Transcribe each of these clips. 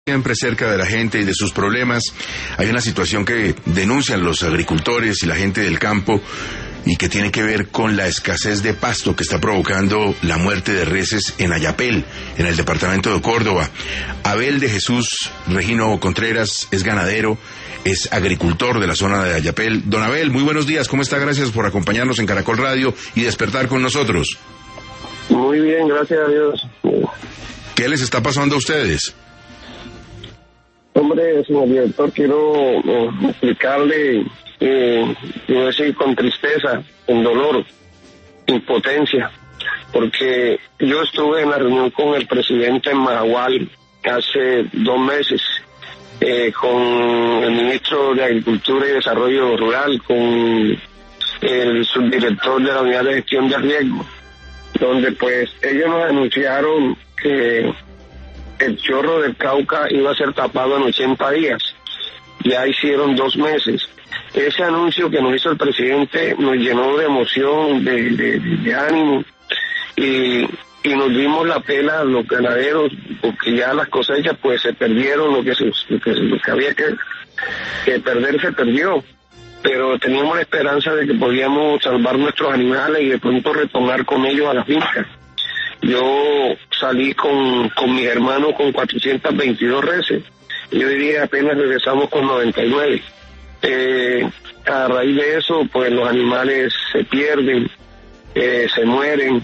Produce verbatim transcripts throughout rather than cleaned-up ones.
Siempre cerca de la gente y de sus problemas. Hay una situación que denuncian los agricultores y la gente del campo y que tiene que ver con la escasez de pasto que está provocando la muerte de reses en Ayapel, en el departamento de Córdoba. Abel de Jesús Regino Contreras es ganadero, es agricultor de la zona de Ayapel. Don Abel, muy buenos días, ¿cómo está? Gracias por acompañarnos en Caracol Radio y despertar con nosotros. Muy bien, gracias a Dios. ¿Qué les está pasando a ustedes? Hombre, señor director, quiero eh, explicarle, eh, quiero decir, con tristeza, con dolor, impotencia, porque yo estuve en la reunión con el presidente en Mahahual hace dos meses, eh, con el ministro de Agricultura y Desarrollo Rural, con el subdirector de la Unidad de Gestión de Riesgo, donde pues ellos nos anunciaron que el chorro del Cauca iba a ser tapado en ochenta días. Ya hicieron dos meses. Ese anuncio que nos hizo el presidente nos llenó de emoción, de, de, de ánimo, y, y nos dimos la pela a los ganaderos, porque ya las cosechas pues se perdieron, lo que, se, lo que, lo que había que, que perder se perdió. Pero teníamos la esperanza de que podíamos salvar nuestros animales y de pronto retornar con ellos a la finca. Yo salí con, con mis hermanos con cuatrocientas veintidós reses. Yo diría apenas regresamos con noventa y nueve. Eh, a raíz de eso, pues los animales se pierden, eh, se mueren.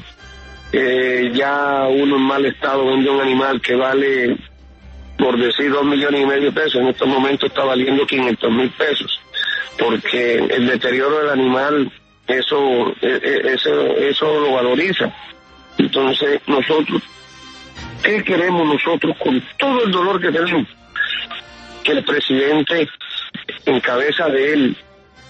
Eh, ya uno en mal estado vende un animal que vale, por decir, dos millones y medio de pesos. En estos momentos está valiendo quinientos mil pesos. Porque el deterioro del animal, eso, eso, eso lo valoriza. Entonces, nosotros, ¿qué queremos nosotros con todo el dolor que tenemos? Que el presidente, en cabeza de él,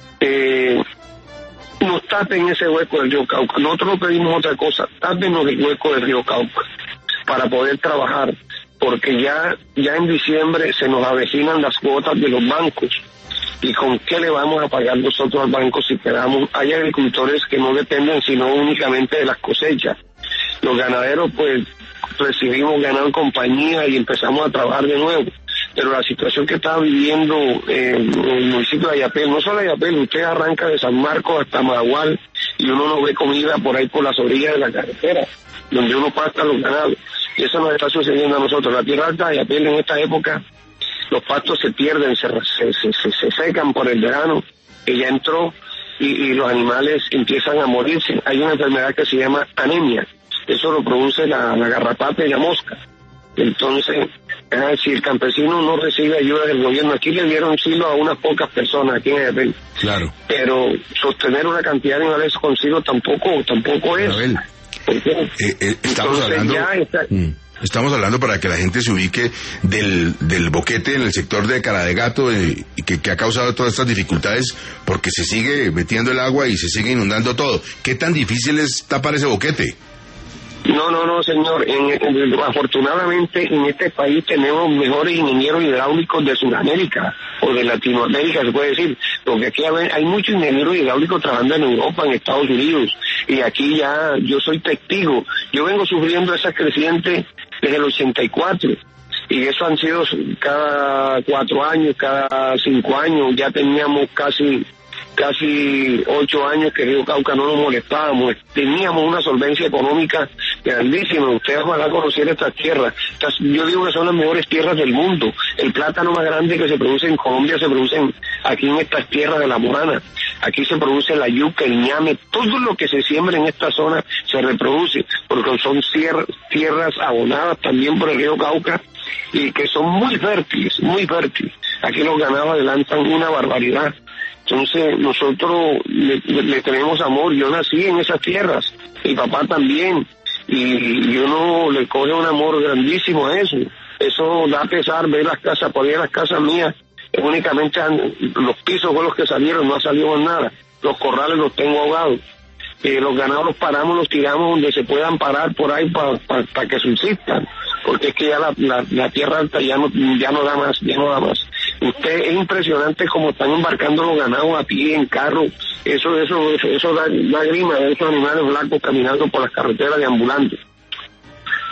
eh, nos tapen ese hueco del río Cauca. Nosotros no pedimos otra cosa, tápenos el hueco del río Cauca para poder trabajar, porque ya, ya en diciembre se nos avecinan las cuotas de los bancos. ¿Y con qué le vamos a pagar nosotros al banco si quedamos? Hay agricultores que no dependen sino únicamente de las cosechas. Los ganaderos pues recibimos ganado en compañía y empezamos a trabajar de nuevo, pero la situación que está viviendo eh, el municipio de Ayapel, no solo Ayapel, usted arranca de San Marcos hasta Mahahual y uno no ve comida por ahí por las orillas de la carretera, donde uno pasta los ganados, y eso nos está sucediendo a nosotros. La tierra alta de Ayapel en esta época, los pastos se pierden, se, se, se, se secan por el verano, que ya entró, y, y los animales empiezan a morirse. Hay una enfermedad que se llama anemia. Eso lo produce la, la garrapata y la mosca. Entonces, eh, si el campesino no recibe ayuda del gobierno, aquí le dieron silo a unas pocas personas aquí en Ayapel. Claro. Pero sostener una cantidad de animales con silo tampoco, tampoco es. Abel, eh, eh, estamos Entonces, hablando... ya está... Mm. Estamos hablando para que la gente se ubique del, del boquete en el sector de Cara de Gato, eh, que, que ha causado todas estas dificultades porque se sigue metiendo el agua y se sigue inundando todo. ¿Qué tan difícil es tapar ese boquete? No, no, no, señor. En, en, afortunadamente en este país tenemos mejores ingenieros hidráulicos de Sudamérica o de Latinoamérica, se puede decir, porque aquí hay, hay muchos ingenieros hidráulicos trabajando en Europa, en Estados Unidos, y aquí ya yo soy testigo. Yo vengo sufriendo esa creciente desde el ochenta y cuatro, y eso han sido cada cuatro años, cada cinco años. Ya teníamos casi casi ocho años que Río Cauca no nos molestábamos, teníamos una solvencia económica grandísima. Ustedes ojalá conociera estas tierras. Estas, yo digo que son las mejores tierras del mundo. El plátano más grande que se produce en Colombia se produce en, aquí en estas tierras de La Mojana. Aquí se produce la yuca, el ñame, todo lo que se siembra en esta zona se reproduce, porque son tierras abonadas también por el Río Cauca y que son muy fértiles, muy fértiles. Aquí los ganados adelantan una barbaridad. Entonces nosotros le, le, le tenemos amor. Yo nací en esas tierras, mi papá también, y, y uno le coge un amor grandísimo a eso. Eso da pesar ver las casas, por ahí las casas mías, únicamente han, los pisos con los que salieron, no ha salido nada. Los corrales los tengo ahogados. Eh, los ganados los paramos, los tiramos donde se puedan parar por ahí para pa, pa que subsistan, porque es que ya la, la, la tierra alta ya no, ya no da más, ya no da más. Usted, es impresionante cómo están embarcando los ganados a pie, en carro. Eso, eso, eso, eso da, da grima de esos animales blancos caminando por las carreteras de ambulantes.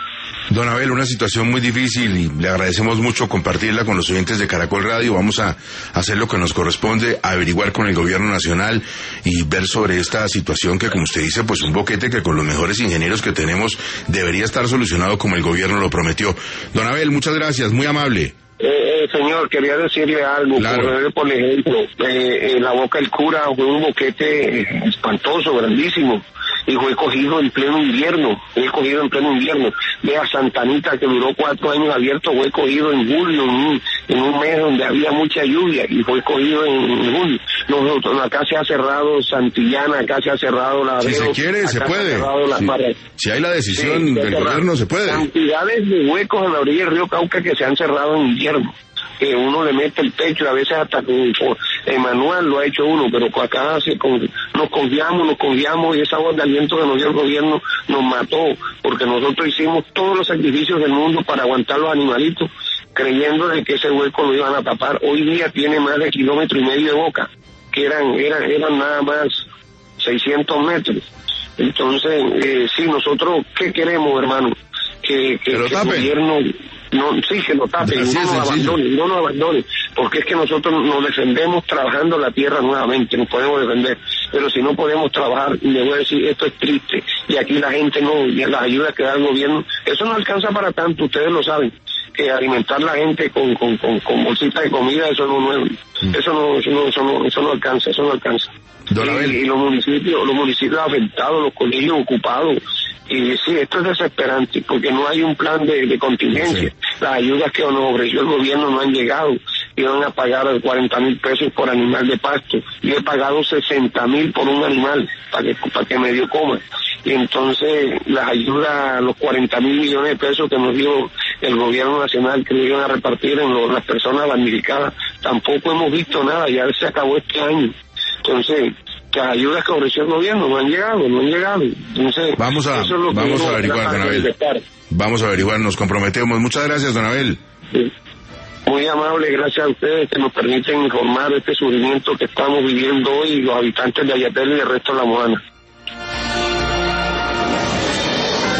Don Abel, una situación muy difícil y le agradecemos mucho compartirla con los oyentes de Caracol Radio. Vamos a hacer lo que nos corresponde, averiguar con el gobierno nacional y ver sobre esta situación que, como usted dice, pues un boquete que con los mejores ingenieros que tenemos debería estar solucionado como el gobierno lo prometió. Don Abel, muchas gracias, muy amable. Eh, eh, señor, quería decirle algo, claro. por, por ejemplo, eh, en la Boca del Cura fue un boquete espantoso, grandísimo, y fue cogido en pleno invierno, fue cogido en pleno invierno. Vea Santa Anita, que duró cuatro años abierto, fue cogido en julio, en un, en un mes donde había mucha lluvia, y fue cogido en, en julio. Nosotros, acá se ha cerrado Santillana, acá se ha cerrado la... Si se quiere, se puede. Si, si hay la decisión sí, del gobierno, se puede. Cantidades de huecos en la orilla del río Cauca que se han cerrado en invierno, que uno le mete el pecho y a veces hasta con, con el manual lo ha hecho uno, pero acá se con, nos confiamos, nos confiamos y esa voz de aliento que nos dio el gobierno nos mató, porque nosotros hicimos todos los sacrificios del mundo para aguantar los animalitos, creyendo de que ese hueco lo iban a tapar. Hoy día tiene más de kilómetro y medio de boca, que eran, eran, eran nada más seiscientos metros. Entonces, eh, sí, nosotros, ¿qué queremos, hermano? Que, que, que el gobierno... No, sí, que lo tapen, no nos abandonen, no nos abandonen, porque es que nosotros nos defendemos trabajando la tierra nuevamente, nos podemos defender, pero si no podemos trabajar, le voy a decir, esto es triste, y aquí la gente no, y las ayudas que da el gobierno, eso no alcanza para tanto, ustedes lo saben, que alimentar a la gente con, con, con, con bolsitas de comida, eso no, no eso no, eso no, eso no, eso no alcanza, eso no alcanza. Y, y los municipios, los municipios afectados, los colegios ocupados. Y sí, esto es desesperante, porque no hay un plan de, de contingencia. Sí. Las ayudas que nos ofreció el gobierno no han llegado. Iban a pagar cuarenta mil pesos por animal de pasto. Yo he pagado sesenta mil por un animal, para que, para que medio coma. Y entonces, las ayudas, los cuarenta mil millones de pesos que nos dio el gobierno nacional, que nos iban a repartir en lo, las personas damnificadas, tampoco hemos visto nada, ya se acabó este año. Entonces, las ayudas que ofreció el gobierno no han llegado, no han llegado. Entonces, vamos a, eso es lo que vamos a averiguar, don Abel. Vamos a averiguar, nos comprometemos. Muchas gracias, don Abel. Sí. Muy amable, gracias a ustedes que nos permiten informar de este sufrimiento que estamos viviendo hoy los habitantes de Ayatel y del resto de La Mojana.